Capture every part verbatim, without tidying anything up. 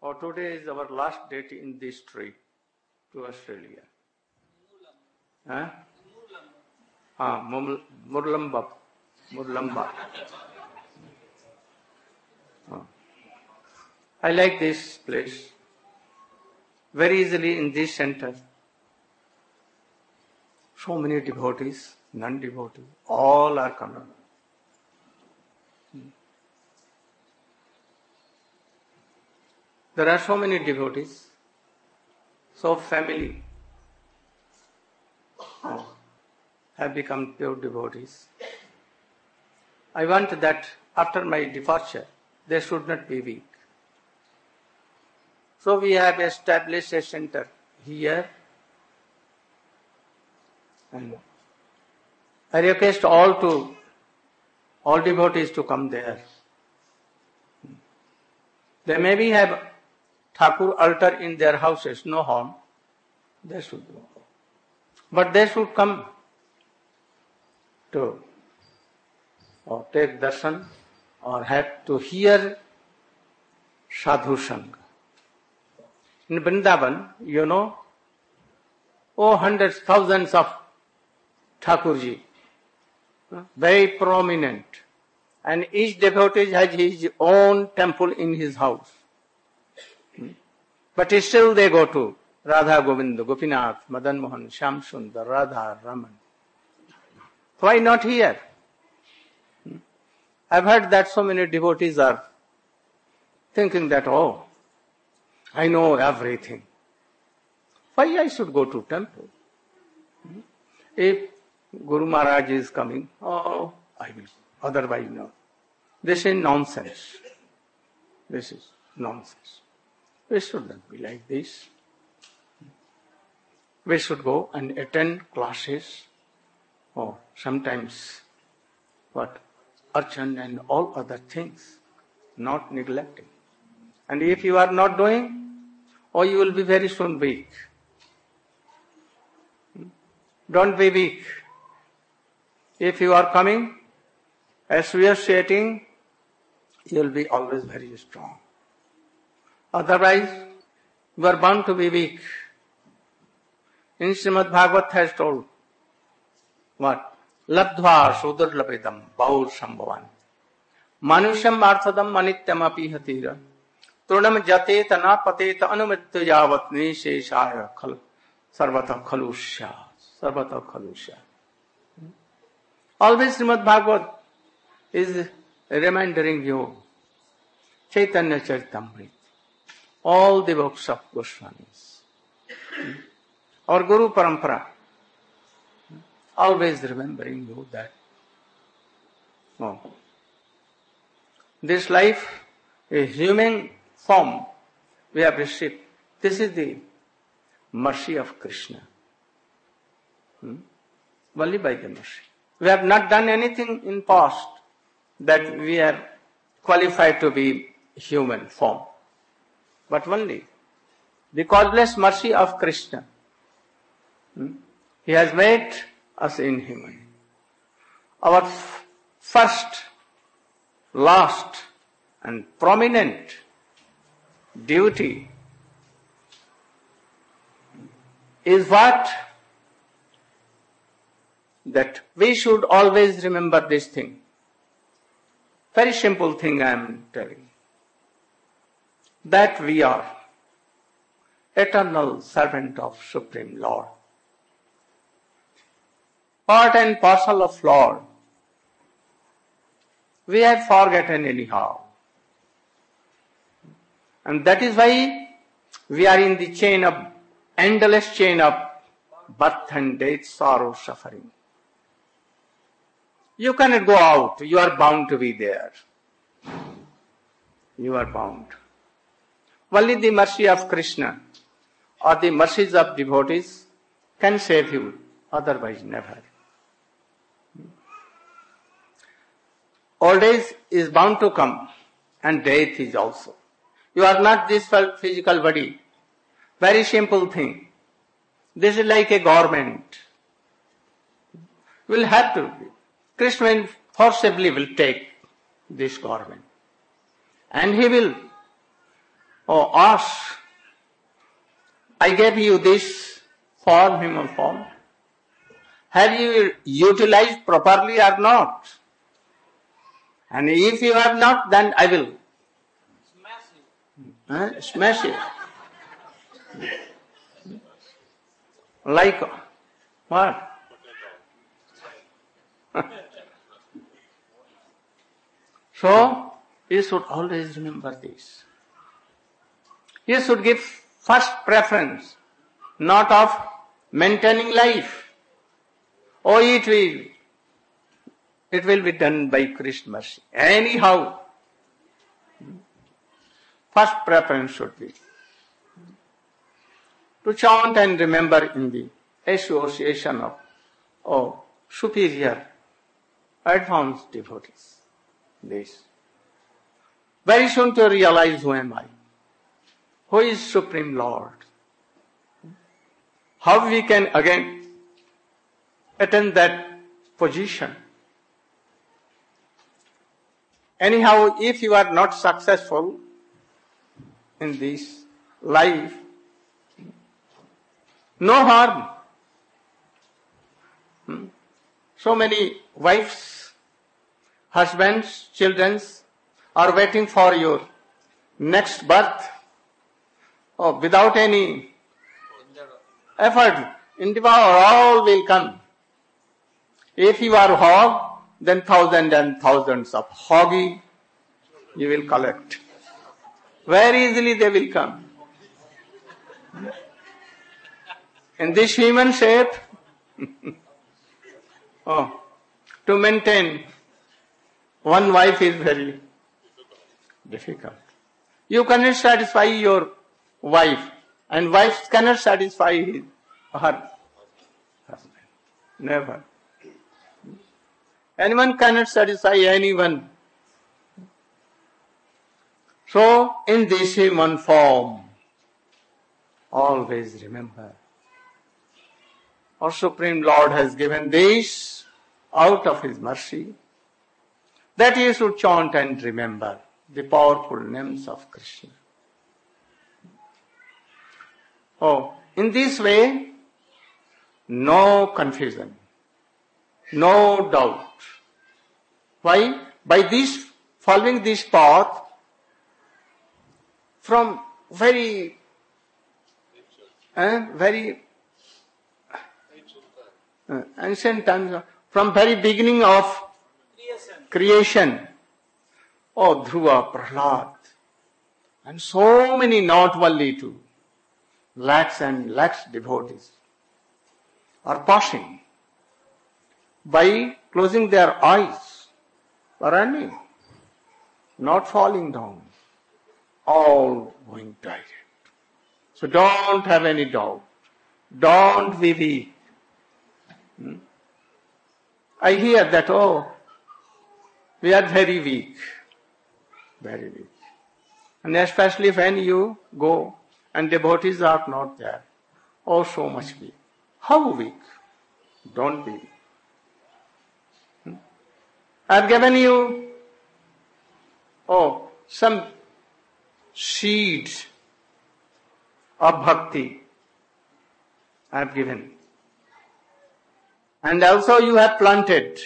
or today is our last date in this trip to Australia. Huh? Ah, Murlamba. Murlamba. Oh. I like this place. Very easily in this center. So many devotees, non-devotees, all are coming. There are so many devotees, so family oh, have become pure devotees. I want that after my departure, they should not be weak. So we have established a center here, and I request all to, all devotees to come there. They maybe have Thakur altar in their houses, no harm. They should go. But they should come to or take darshan or have to hear sadhu sangha. In Vrindavan, you know, oh, hundreds, thousands of Thakurji, very prominent. And each devotee has his own temple in his house. But still they go to Radha Govinda, Gopinath, Madan Mohan, Shyam Sundar, Radha, Raman. Why not here? I've heard that so many devotees are thinking that, oh, I know everything. Why I should go to temple? If Guru Maharaj is coming, oh, I will. Otherwise, no. This is nonsense. This is nonsense. We should not be like this. We should go and attend classes, or sometimes what? Archan and all other things, not neglecting. And if you are not doing, oh, you will be very soon weak. Don't be weak. If you are coming, associating, you will be always very strong. Otherwise, you are bound to be weak. In Srimad Bhagavat has told, what? Labdhva sudurlabedam baur sambhavan manusham arthadam manityam api hatira trunam jate tana pate ta anumitya yavat nisheshaya khal sarvata khalusya sarvata khalusya. Always Srimad Bhagavat is reminding you Chaitanya Charitamrita, all the books of Goswamis, our Guru Parampara, always remembering you that oh, this life, a human form we have received. This is the mercy of Krishna. Hmm? Only by the mercy. We have not done anything in past that we are qualified to be human form. But only the causeless mercy of Krishna. Hmm? He has made us inhuman. Our f- first, last and prominent duty is what? That we should always remember this thing. Very simple thing I am telling. That we are eternal servant of Supreme Lord. Part and parcel of Lord. We have forgotten anyhow. And that is why we are in the chain of, endless chain of birth and death, sorrow, suffering. You cannot go out. You are bound to be there. You are bound. Only the mercy of Krishna or the mercies of devotees can save you. Otherwise, never. Old age is bound to come, and death is also. You are not this physical body. Very simple thing. This is like a garment. You will have to. Krishna forcibly will take this garment. And he will Oh, ask. I gave you this form, human form. Have you utilized properly or not? And if you have not, then I will smash you. Huh? Smash you. Like what? So, you should always remember this. You should give first preference, not of maintaining life. Oh, it will, it will be done by Krishna's mercy. Anyhow, first preference should be to chant and remember in the association of oh, superior, advanced devotees. This. Very soon to realize who am I, who is Supreme Lord, how we can again attain that position. Anyhow, if you are not successful in this life, no harm. Hmm? So many wives, husbands, children are waiting for your next birth. Oh, without any effort, endeavor, all will come. If you are hog, then thousands and thousands of hoggy you will collect. Very easily they will come. In this human shape, oh, to maintain one wife is very difficult. You cannot satisfy your wife, and wife cannot satisfy his, her husband. Never. Anyone cannot satisfy anyone. So, in this human form, always remember, our Supreme Lord has given this out of His mercy, that you should chant and remember the powerful names of Krishna. Oh, in this way, no confusion, no doubt. Why? By this, following this path, from very, uh, very uh, ancient times, from very beginning of creation, creation oh, Dhruva, Prahlad, and so many, not only two, lakhs and lakhs devotees are passing by closing their eyes, running, not falling down, all going direct. So don't have any doubt. Don't be weak. Hmm? I hear that, oh, we are very weak. Very weak. And especially when you go and devotees are not there. Oh, so much weak. How weak? Don't be weak. Hmm? I have given you, oh, some seeds of bhakti. I have given. And also you have planted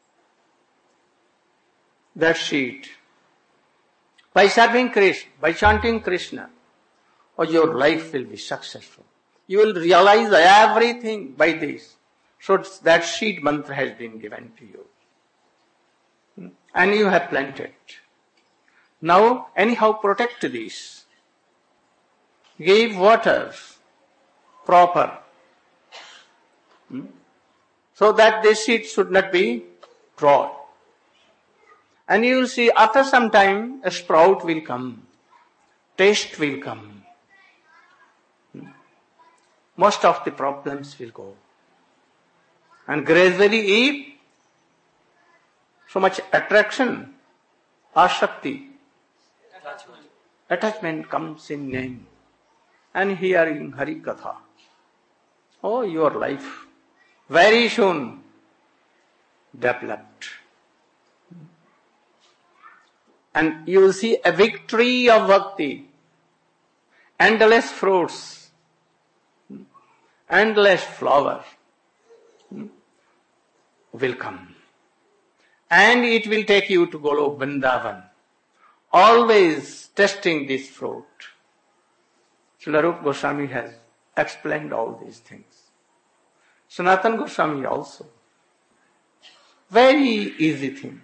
that seed. By serving Krishna, by chanting Krishna, or your life will be successful. You will realize everything by this. So that seed mantra has been given to you. And you have planted. Now, anyhow, protect this. Give water proper. Hmm? So that this seed should not be dry. And you will see after some time a sprout will come. Taste will come. Hmm? Most of the problems will go. And gradually if so much attraction, asakti, attachment, attachment comes in name and hearing Hari Katha. Oh, your life very soon developed. And you will see a victory of bhakti endless fruits, endless flower will come. And it will take you to Golok Vrindavan, always testing this fruit. Srila Rupa Goswami has explained all these things. Sanatana Goswami also. Very easy thing.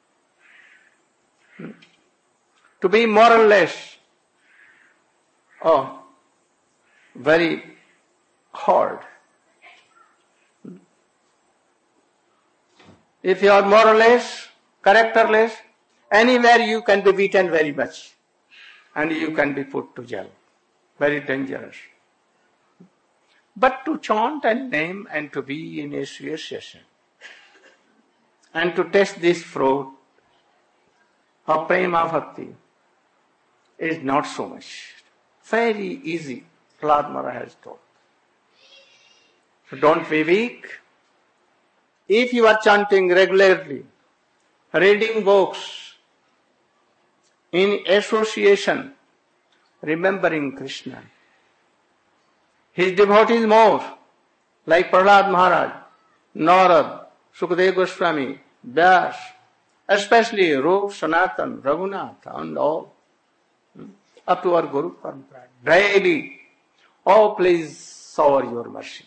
To be more or less, oh, very hard. If you are more or less characterless, anywhere you can be beaten very much and you can be put to jail. Very dangerous. But to chant and name and to be in association and to taste this fruit of prema bhakti is not so much. Very easy, Prahlad Maharaj has told. So don't be weak. If you are chanting regularly, reading books, in association, remembering Krishna, his devotees more, like Prahlad Maharaj, Narad, Sukadeva Goswami, Vyas, especially Rup, Sanatan, Raghunath, and all, up to our Guru Parampara, daily, oh please shower your mercy.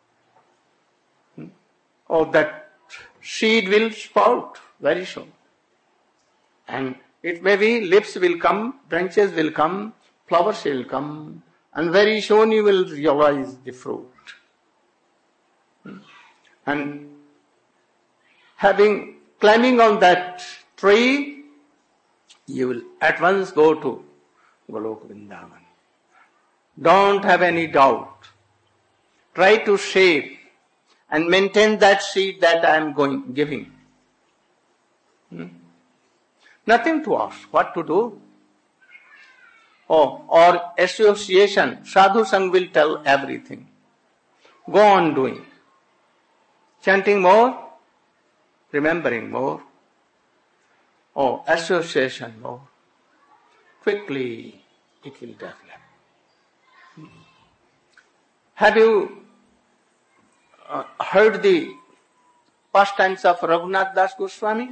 Oh, that seed will sprout very soon. And it may be lips will come, branches will come, flowers will come, and very soon you will realize the fruit. And having, climbing on that tree, you will at once go to Golok Vrindavan. Don't have any doubt. Try to save and maintain that seed that I am going giving. Hmm? Nothing to ask. What to do? Oh, or association, Sadhu Sang will tell everything. Go on doing. Chanting more, remembering more. Oh, association more. Quickly it will develop. Have you uh, heard the pastimes of Raghunath Das Goswami?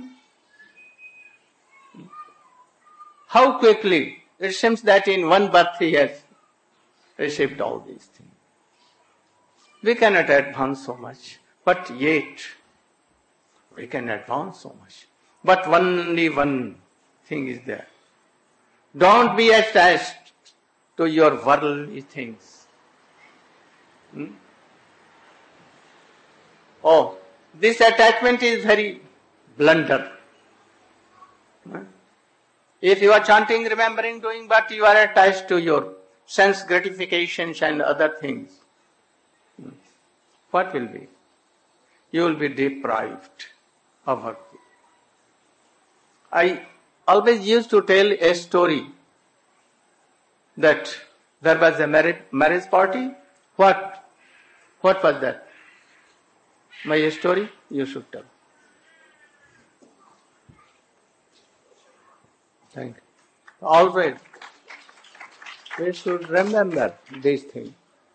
How quickly, it seems that in one birth he has received all these things. We cannot advance so much, but yet we can advance so much. But only one thing is there. Don't be attached to your worldly things. Hmm? Oh, this attachment is very blunder. Huh? If you are chanting, remembering, doing, but you are attached to your sense gratifications and other things, what will be? You will be deprived of bhakti. I always used to tell a story that there was a marriage, marriage party. What? What was that? My story? You should tell. Thank you. Always, we should remember these things.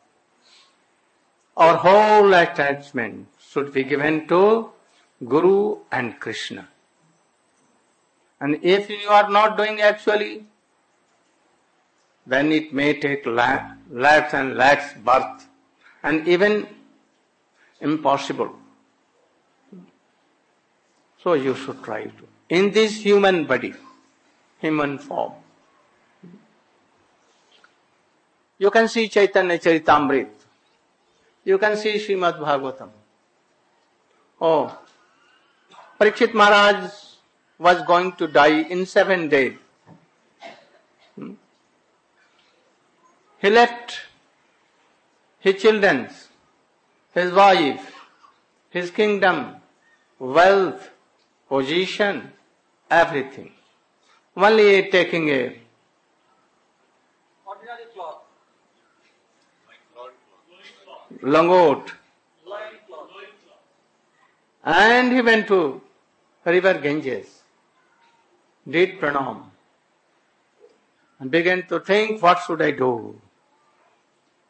Our whole attachment should be given to Guru and Krishna. And if you are not doing actually, then it may take lakhs and lakhs birth, and even impossible. So you should try to. In this human body, human form, you can see Chaitanya Charitamrita. You can see Srimad Bhagavatam. Oh, Parikshit Maharaj was going to die in seven days. Hmm? He left his children, his wife, his kingdom, wealth, position, everything. Only taking a ordinary cloth, langot, lion cloth, and he went to river Ganges, did pranam, and began to think, what should I do?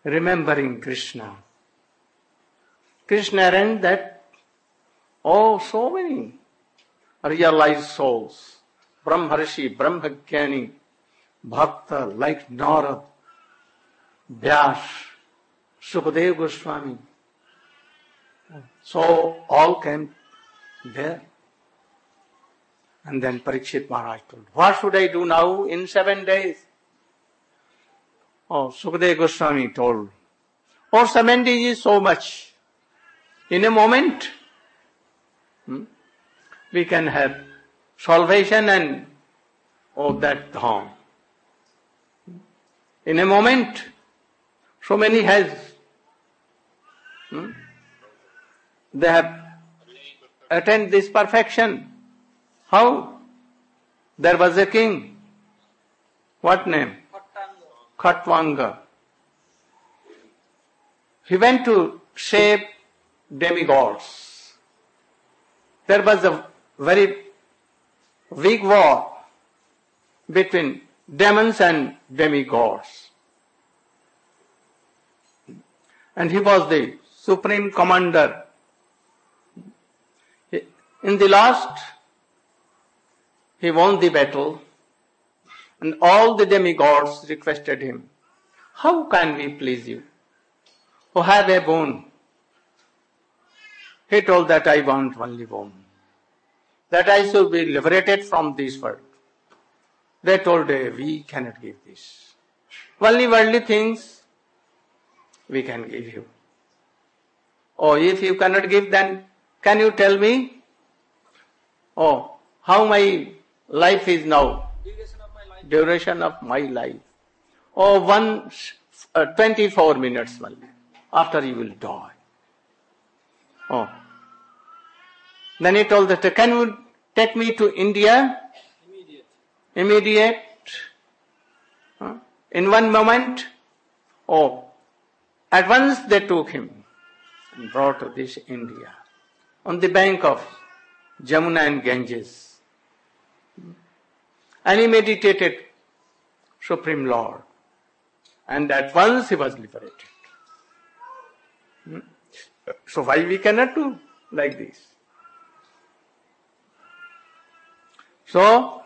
remembering Krishna. Krishna and that, oh, so many realized souls, Brahmarshi, Brahmagyani, Bhakta like Narad, Vyas, Sukadeva Goswami. So all came there. And then Parikshit Maharaj told, what should I do now in seven days? Oh, Sukadeva Goswami told, oh, seven days is so much. In a moment, hmm, we can have salvation and oh, that dham. In a moment, so many has, hmm, they have attained this perfection. How? There was a king. What name? Khatvanga. He went to save demigods. There was a very big war between demons and demigods. And he was the supreme commander. In the last, he won the battle, and all the demigods requested him, how can we please you? Oh, have a boon. He told that I want only boon, that I should be liberated from this world. They told, we cannot give this. Only worldly things we can give you. Oh, if you cannot give, then can you tell me, oh, how my life is now? Duration of my life. Duration of my life. Oh, one, uh, twenty-four minutes only. After you will die. Oh. Then he told that, can you take me to India? Immediate. Immediate. Huh? In one moment. Oh. At once they took him and brought to this India. On the bank of Jamuna and Ganges. And he meditated Supreme Lord. And at once he was liberated. Hmm? So why we cannot do like this? So,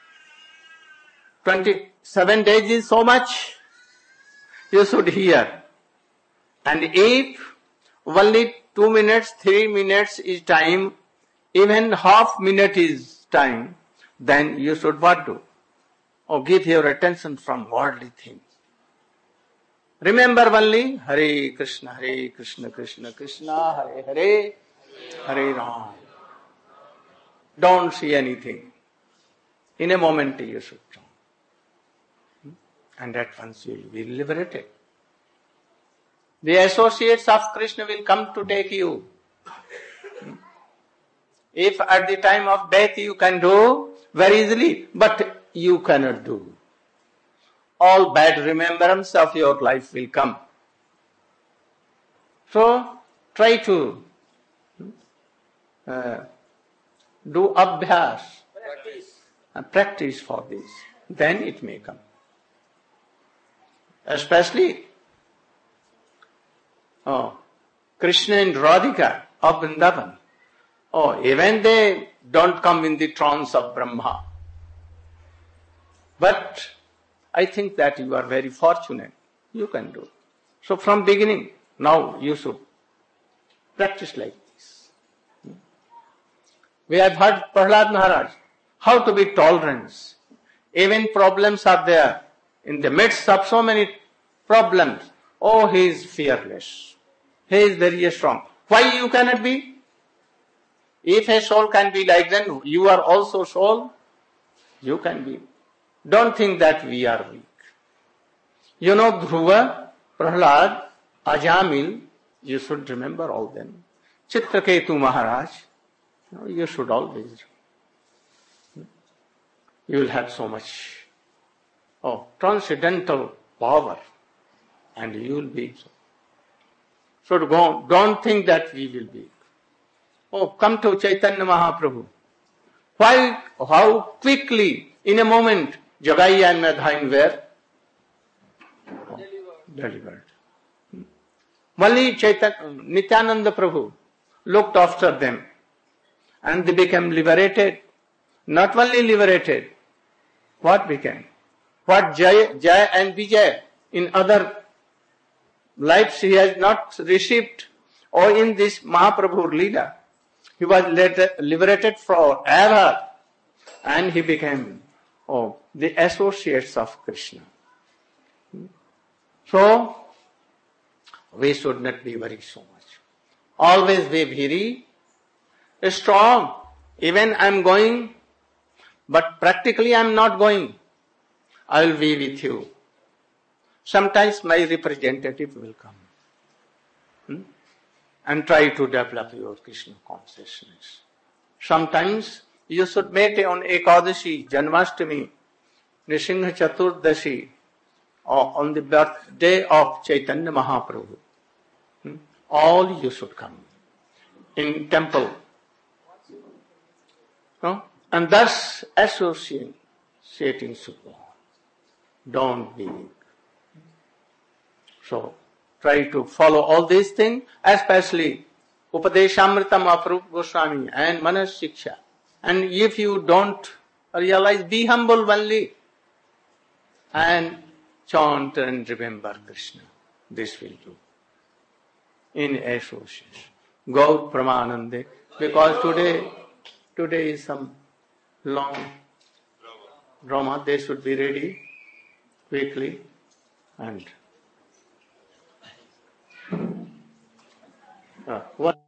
twenty-seven days is so much. You should hear. And if only two minutes, three minutes is time, even half minute is time, then you should what do? Or give your attention from worldly things. Remember only Hare Krishna, Hare Krishna, Krishna Krishna, Hare Hare, Hare Ram. Don't see anything. In a moment you should know. And at once you will be liberated. The associates of Krishna will come to take you. If at the time of death you can do very easily, but you cannot do. All bad remembrance of your life will come. So, try to uh, do abhyas, Practice. and practice for this. Then it may come. Especially, oh, Krishna and Radhika of Vrindavan. Oh, even they don't come in the trance of Brahma. But I think that you are very fortunate. You can do. So from beginning, now you should practice like this. We have heard Prahlad Maharaj, how to be tolerant. Even problems are there. In the midst of so many problems, oh, he is fearless. He is very strong. Why you cannot be? If a soul can be like that, you are also soul. You can be. Don't think that we are weak. You know Dhruva, Prahlad, Ajamil, you should remember all them. Chitraketu Maharaj, you should always. You will have so much, oh, transcendental power, and you will be so. So don't, don't think that we will be. Oh, come to Chaitanya Mahaprabhu. Why, how quickly, in a moment, Jagai and Madhain were oh, delivered. Only Chaitanya, Nityananda Prabhu looked after them and they became liberated. Not only liberated, what became? What Jaya, Jaya and Vijay in other lives he has not received, or in this Mahaprabhu Leela, he was later liberated forever and he became oh, the associates of Krishna. So, we should not be worried so much. Always be very strong. Even I am going, but practically I am not going. I will be with you. Sometimes my representative will come hmm? and try to develop your Krishna consciousness. Sometimes you should meet on Ekadashi, Janmashtami, Nrisingha Chaturdashi, or on the birthday of Chaitanya Mahaprabhu. Hmm? All you should come in temple. No? And thus associating should go on. Don't be weak. So, try to follow all these things, especially Upadeshamrita Mahaprabhu Goswami and Manas Shiksha. And if you don't realize, be humble only and chant and remember Krishna. This will do. In association. Gaur Pramanande. Because today, today is some long drama. They should be ready quickly and uh, what